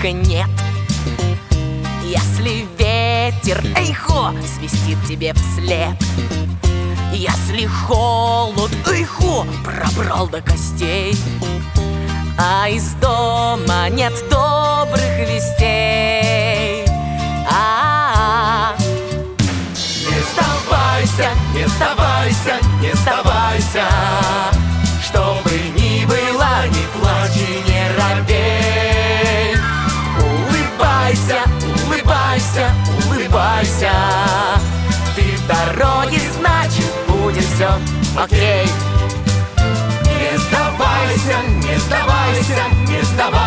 только нет. Если ветер, эйхо, свистит тебе вслед, если холод, эйхо, пробрал до костей, а из дома нет добрых вестей. Не сдавайся, не сдавайся, не сдавайся, что бы ни было, не плачь и не робей. Улыбайся, улыбайся, улыбайся, ты в дороге, значит будет все окей. Не сдавайся, не сдавайся, не сдавайся.